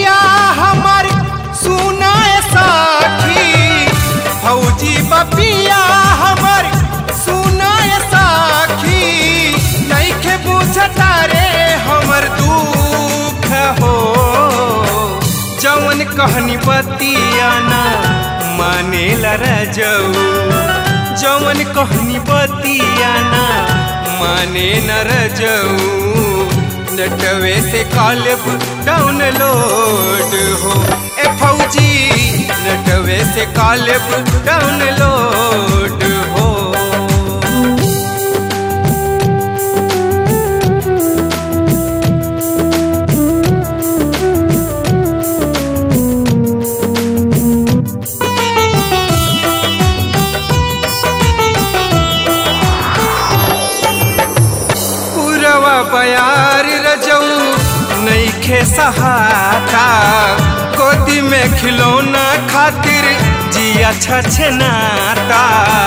बपिया हमर सुनाए साखी, फौजी बपिया हमर सुनाए साखी, नइखे बुझता रे हमर दुख हो। जवन कहनी बतिया ना मानेला रजऊ, जवन कहनी बतिया ना माने न रजऊ, नेटवे से कॉलेब डाउनलोड हो। ए फौजी नेटवे से कॉलेब डाउनलोड हो। बयार रजऊ नइखे सहाता, गोदी में खिलौना खातिर जिया छछनाता।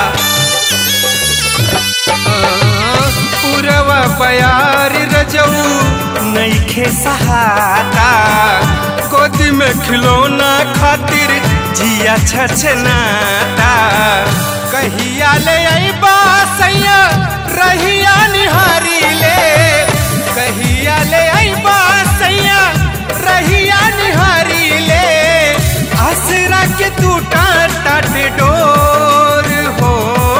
पूरवा बयार रजऊ नइखे सहाता, गोदी में खिलौना खातिर जिया छछनाता। कहिया ले अइबा सैया रहिया निहारी ले, कहिया ले अइबा सैया रहिया निहारी ले, आसरा के टूटा टाट डोर हो।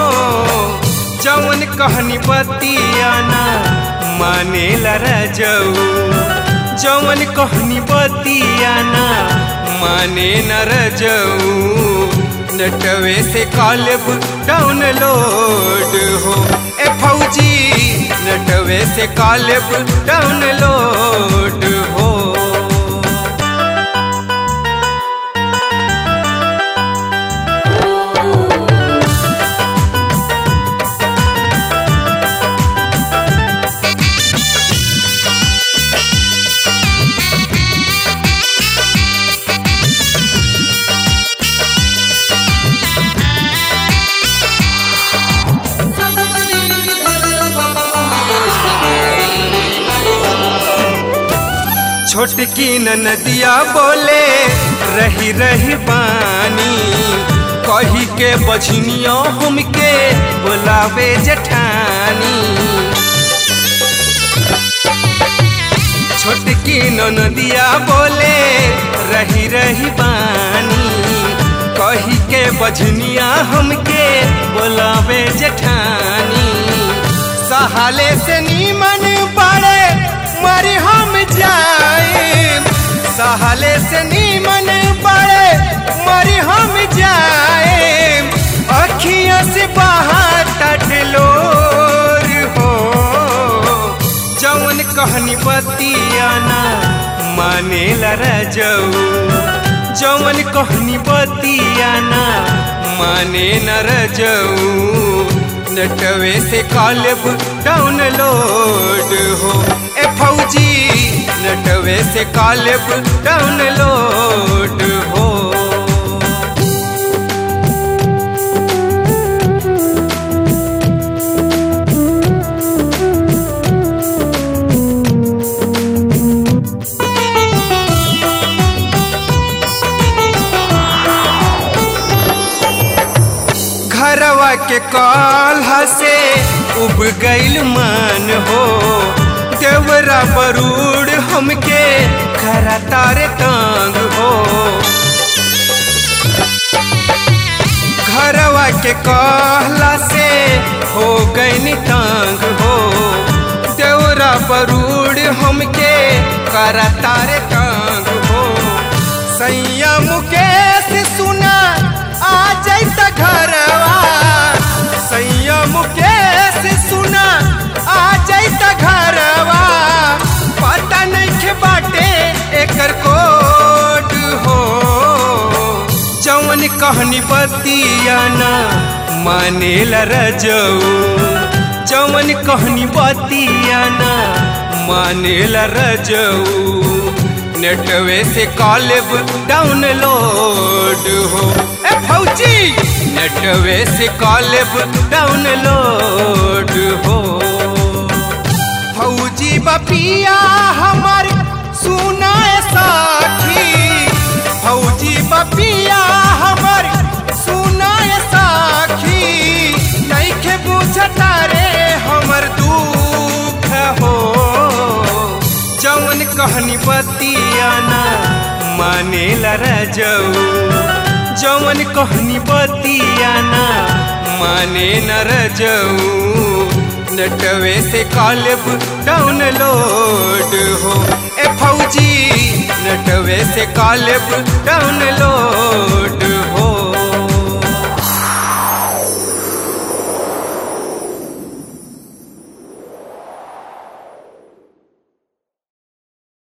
जवन कहनी बतिया ना मानेला रजऊ, जवन कहनी बतिया ना माने न रजऊ, नेटवे से कॉलेब डाउनलोड हो। ए फौजी नेटवे से कॉलेब डाउनलोड हो। छोटकी नदिया बोले रही रही बानी, कही के बझनिया हमके बुलावे जेठानी। छोटकी नदिया बोले रही रही बानी, कही के बझनिया हमके बुलावे जेठानी। सहाले से नीमन पड़े मरी हम जाए, सहाले से नीमन पड़े मरी हम जाए, अखियां से बाहर टटलोर हो। जवन कहनी बतिया ना मानेला रजऊ, जवन कहनी बतिया ना माने न रजऊ, नेटवे से कॉलेब डाउनलोड हो। ए फौजी नेटवे से कॉलेब डाउनलोड हो। घरवा के काल्हा से उब गइल मान हो, देवरा बरूड़ हमके खरा तारे तांग हो। घरवा के काल्हा से हो गइल तांग हो, देवरा बरूड़ हमके खरा तारे तांग हो। सैया मुकेश सुना आ जाइता घरवा, सैया मुकेश सुना आ जाइता घरवा, पता नइखे बाटे एकर कोड हो। जवन कहनी बतिया ना मानेला रजऊ, जवन कहनी बतिया ना मानेला रजऊ, नेटवे से कॉलेब डाउनलोड हो। ए फौजी नेटवे से कॉलेब डाउनलोड हो। फौजी बपिया हमर सुनाए साखी, मानेला रजऊ जवन कहनी बतियाना माने न रजऊ नेटवे से कॉलेब डाउनलोड हो ए फौजी नेटवे से कॉलेब डाउनलोड